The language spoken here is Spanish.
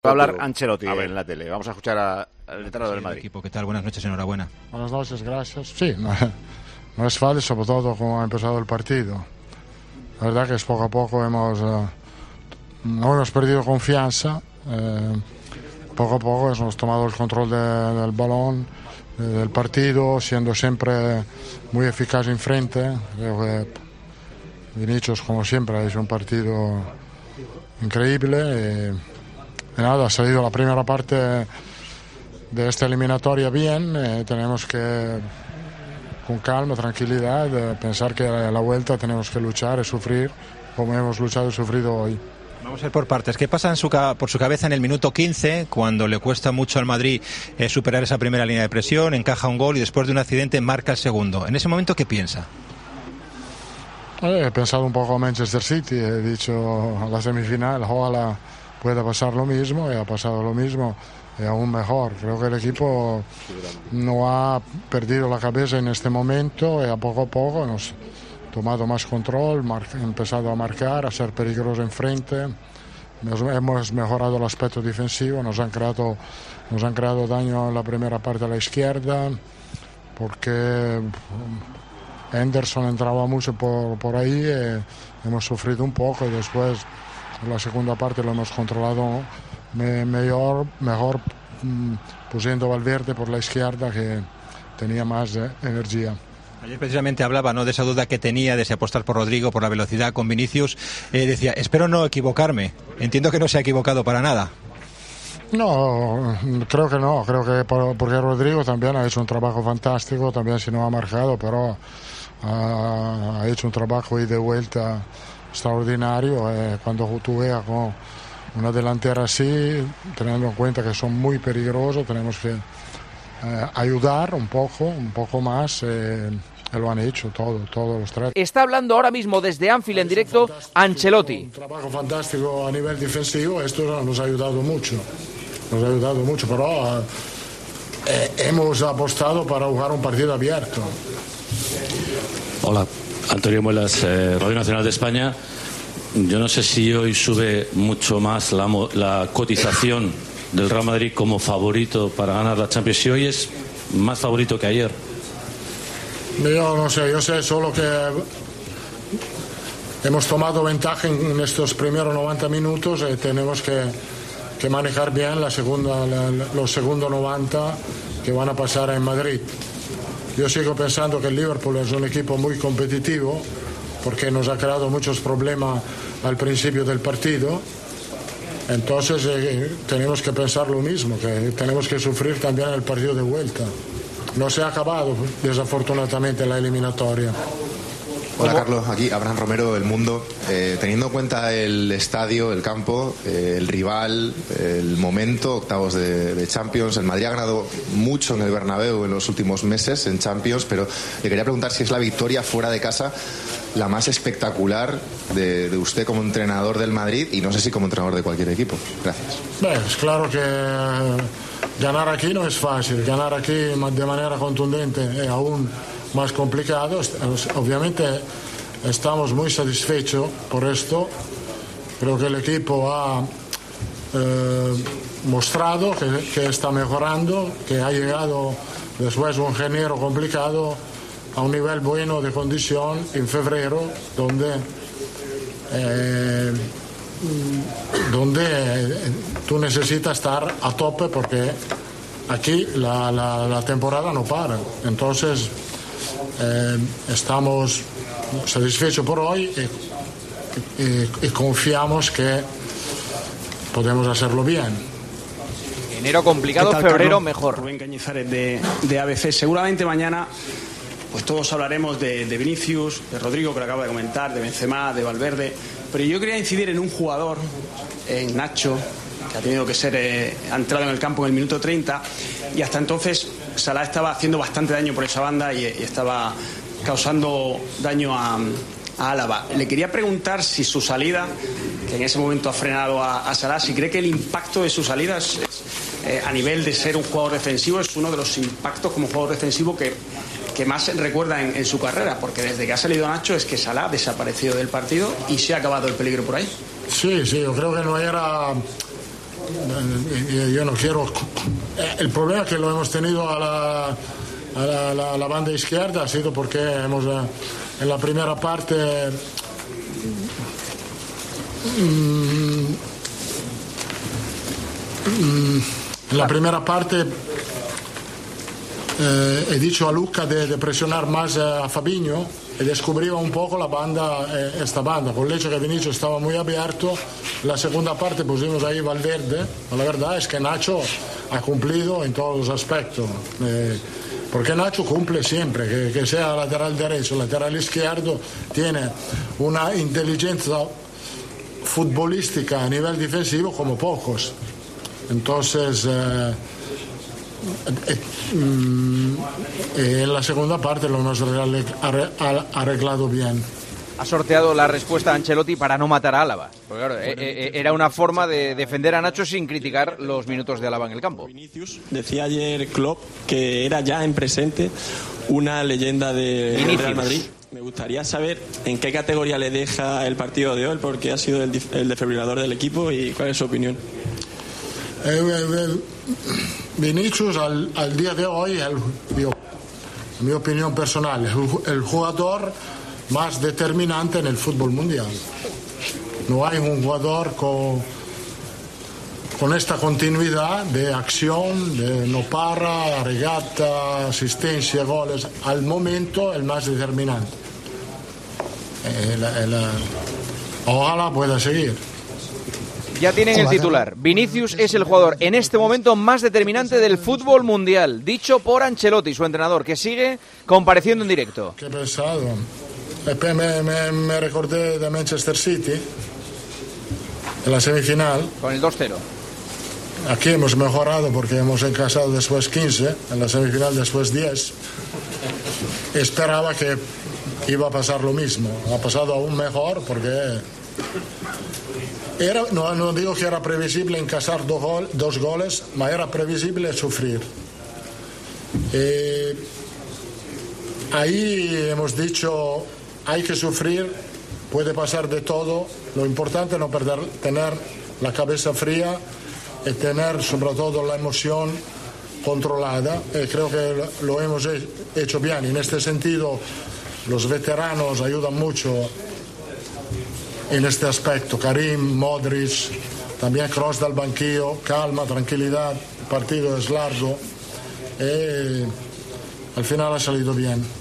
Va a hablar Ancelotti en la tele. Vamos a escuchar al entrenador del Madrid. Equipo, ¿qué tal? Buenas noches, enhorabuena. Buenas noches, gracias. Sí, no es fácil, sobre todo como ha empezado el partido. La verdad que es poco a poco no hemos perdido confianza. Poco a poco hemos tomado el control del balón, del partido, siendo siempre muy eficaz enfrente. Creo que Vinicius, como siempre, ha hecho un partido increíble. Y nada, ha salido la primera parte de esta eliminatoria bien. Tenemos que, con calma, tranquilidad, pensar que a la vuelta tenemos que luchar y sufrir como hemos luchado y sufrido hoy. Vamos a ir por partes. ¿Qué pasa por su cabeza en el minuto 15, cuando le cuesta mucho al Madrid superar esa primera línea de presión, encaja un gol y después de un accidente marca el segundo? En ese momento, ¿qué piensa? He pensado un poco a Manchester City, he dicho a la semifinal, ojalá pueda pasar lo mismo, y ha pasado lo mismo, y aún mejor. Creo que el equipo no ha perdido la cabeza en este momento, y a poco hemos tomado más control, empezado a marcar, a ser peligrosos enfrente. Hemos mejorado el aspecto defensivo, nos han creado daño en la primera parte a la izquierda, porque Henderson entraba mucho por ahí, hemos sufrido un poco, y después en la segunda parte lo hemos controlado mejor pusiendo Valverde por la izquierda, que tenía más energía. Ayer precisamente hablaba, ¿no?, de esa duda que tenía de si apostar por Rodrigo, por la velocidad con Vinicius. Decía, espero no equivocarme. Entiendo que no se ha equivocado para nada. No, creo que no. Creo que porque Rodrigo también ha hecho un trabajo fantástico, también si no ha marcado, pero ha hecho un trabajo y de vuelta extraordinario. Cuando tú veas con una delantera así, teniendo en cuenta que son muy peligrosos, tenemos que ayudar un poco más. Lo han hecho todos los tres. Está hablando ahora mismo desde Anfield en directo Ancelotti. Un trabajo fantástico a nivel defensivo, esto nos ha ayudado mucho. Pero hemos apostado para jugar un partido abierto. Hola, Antonio Muelas, Radio Nacional de España. Yo no sé si hoy sube mucho más la cotización del Real Madrid como favorito para ganar la Champions. Si hoy es más favorito que ayer. Yo no sé, yo sé solo que hemos tomado ventaja en estos primeros 90 minutos y tenemos que manejar bien los segundos 90 que van a pasar en Madrid. Yo sigo pensando que el Liverpool es un equipo muy competitivo, porque nos ha creado muchos problemas al principio del partido. Entonces tenemos que pensar lo mismo, que tenemos que sufrir también el partido de vuelta. No se ha acabado, desafortunadamente, la eliminatoria. Hola Carlos, aquí Abraham Romero, El Mundo. Teniendo en cuenta el estadio, el campo, el rival, el momento, octavos de Champions, el Madrid ha ganado mucho en el Bernabéu en los últimos meses en Champions, pero le quería preguntar si es la victoria fuera de casa la más espectacular de usted como entrenador del Madrid, y no sé si como entrenador de cualquier equipo. Gracias. Es claro que ganar aquí no es fácil, ganar aquí de manera contundente es aún más complicado. Obviamente estamos muy satisfechos por esto. Creo que el equipo ha mostrado que está mejorando, que ha llegado después de un enero complicado a un nivel bueno de condición en febrero, donde tú necesitas estar a tope, porque aquí la temporada no para. Entonces estamos satisfechos por hoy y confiamos que podemos hacerlo bien. Enero complicado, febrero Carlos? Mejor. Rubén Cañizares de ABC. Seguramente mañana pues todos hablaremos de Vinicius, de Rodrigo, que lo acaba de comentar, de Benzema, de Valverde, pero yo quería incidir en un jugador, en Nacho, que ha tenido que ser ha entrado en el campo en el minuto 30, y hasta entonces Salah estaba haciendo bastante daño por esa banda y estaba causando daño a Álava. Le quería preguntar si su salida, que en ese momento ha frenado a Salah, si cree que el impacto de su salida a nivel de ser un jugador defensivo es uno de los impactos como jugador defensivo que más recuerda en su carrera, porque desde que ha salido Nacho es que Salah ha desaparecido del partido y se ha acabado el peligro por ahí. Sí, yo creo que no era yo no quiero. El problema que lo hemos tenido a la banda izquierda ha sido porque hemos en la primera parte he dicho a Luca de presionar más a Fabinho y descubriva un poco esta banda. Con el hecho que Vinicius estaba muy abierto, la segunda parte pusimos ahí Valverde. La verdad es que Nacho ha cumplido en todos los aspectos. Porque Nacho cumple siempre, que sea lateral derecho, lateral izquierdo, tiene una inteligencia futbolística a nivel defensivo como pocos. Entonces, en la segunda parte lo hemos arreglado bien. Ha sorteado la respuesta a Ancelotti para no matar a Álava. Porque claro, era una forma de defender a Nacho sin criticar los minutos de Álava en el campo. Vinicius decía ayer Klopp que era ya en presente una leyenda de Real Madrid. Me gustaría saber en qué categoría le deja el partido de hoy, porque ha sido el desfibrilador del equipo, y cuál es su opinión. Vinicius al día de hoy, mi opinión personal, es el jugador más determinante en el fútbol mundial. No hay un jugador con esta continuidad de acción, de no para, regata, asistencia, goles. Al momento el más determinante. Ojalá pueda seguir. Ya tienen el titular. Vinicius es el jugador en este momento más determinante del fútbol mundial, dicho por Ancelotti, su entrenador, que sigue compareciendo en directo. Qué pesado. Me recordé de Manchester City en la semifinal. Con el 2-0. Aquí hemos mejorado porque hemos encasado después 15, en la semifinal después 10. Esperaba que iba a pasar lo mismo. Ha pasado aún mejor porque no digo que era previsible encasar dos goles, pero era previsible sufrir. Ahí hemos dicho, hay que sufrir, puede pasar de todo. Lo importante es no tener la cabeza fría y tener sobre todo la emoción controlada. Creo que lo hemos hecho bien. En este sentido, los veteranos ayudan mucho en este aspecto. Karim, Modric, también Kroos del banquillo, calma, tranquilidad, el partido es largo. Al final ha salido bien.